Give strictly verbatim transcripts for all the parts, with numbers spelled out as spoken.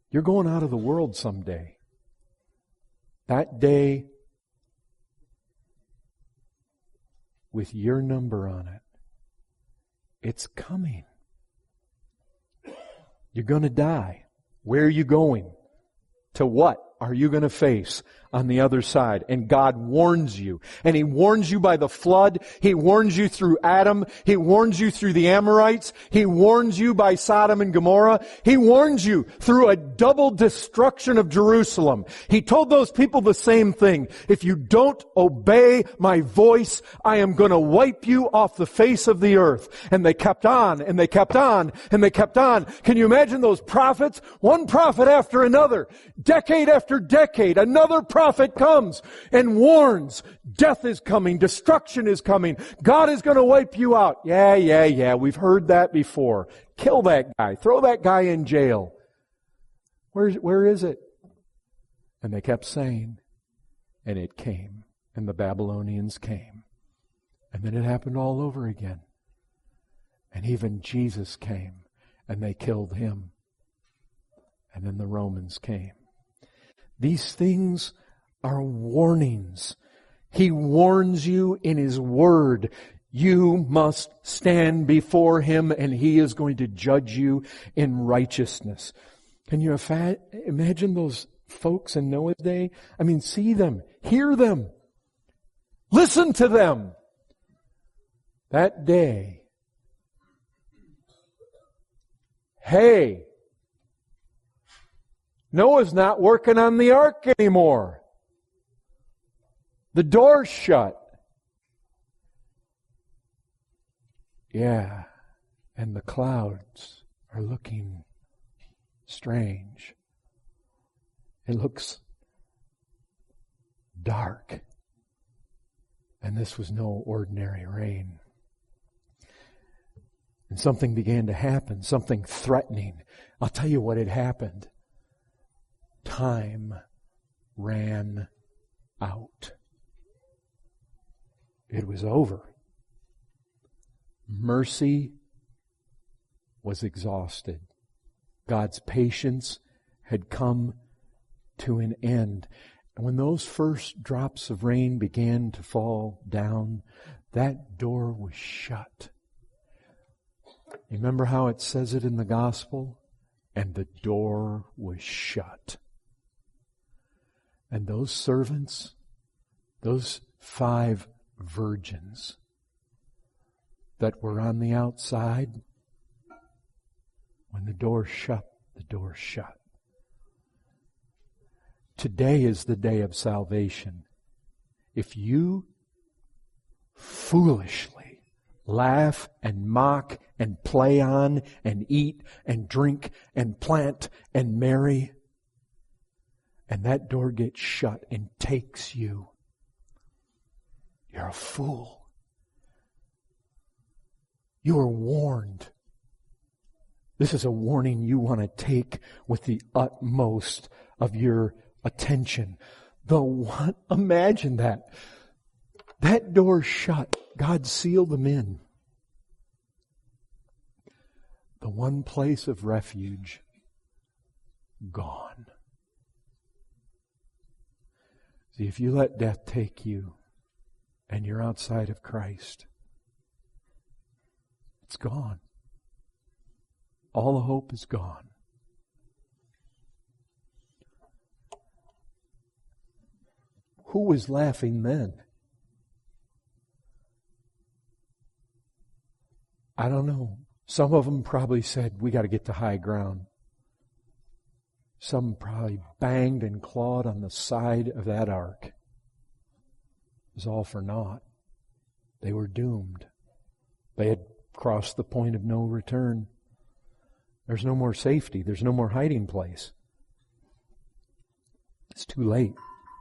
You're going out of the world someday. That day with your number on it. It's coming. You're going to die. Where are you going? To what are you going to face on the other side? And God warns you. And He warns you by the flood. He warns you through Adam. He warns you through the Amorites. He warns you by Sodom and Gomorrah. He warns you through a double destruction of Jerusalem. He told those people the same thing. If you don't obey my voice, I am going to wipe you off the face of the earth. And they kept on, and they kept on, and they kept on. Can you imagine those prophets? One prophet after another. Decade after decade, another prophet comes and warns, death is coming, destruction is coming, God is going to wipe you out. Yeah, yeah, yeah, we've heard that before. Kill that guy. Throw that guy in jail. Where's, where is it? And they kept saying, and it came, and the Babylonians came. And then it happened all over again. And even Jesus came, and they killed Him. And then the Romans came. These things are warnings. He warns you in His Word. You must stand before Him, and He is going to judge you in righteousness. Can you imagine those folks in Noah's day? I mean, see them, hear them, listen to them. That day, hey, Noah's not working on the ark anymore. The door's shut. Yeah, and the clouds are looking strange. It looks dark. And this was no ordinary rain. And something began to happen, something threatening. I'll tell you what had happened. Time ran out. It was over. Mercy was exhausted. God's patience had come to an end. And when those first drops of rain began to fall down, that door was shut. You remember how it says it in the gospel? And the door was shut. And those servants, those five virgins that were on the outside, when the door shut, the door shut. Today is the day of salvation. If you foolishly laugh and mock and play on and eat and drink and plant and marry, and that door gets shut and takes you, you're a fool. You are warned. This is a warning you want to take with the utmost of your attention. The one, imagine that. That door shut. God sealed them in. The one place of refuge gone. See, if you let death take you and you're outside of Christ, it's gone. All the hope is gone. Who was laughing then? I don't know. Some of them probably said, we got to get to high ground. Some probably banged and clawed on the side of that ark. It was all for naught. They were doomed. They had crossed the point of no return. There's no more safety. There's no more hiding place. It's too late.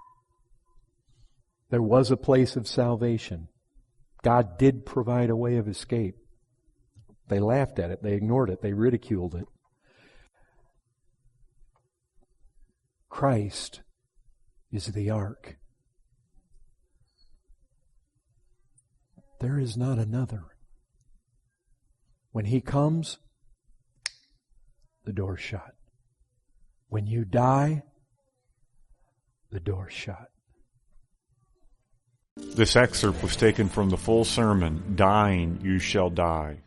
There was a place of salvation. God did provide a way of escape. They laughed at it. They ignored it. They ridiculed it. Christ is the ark. There is not another. When He comes, the door's shut. When you die, the door's shut. This excerpt was taken from the full sermon, Dying You Shall Die.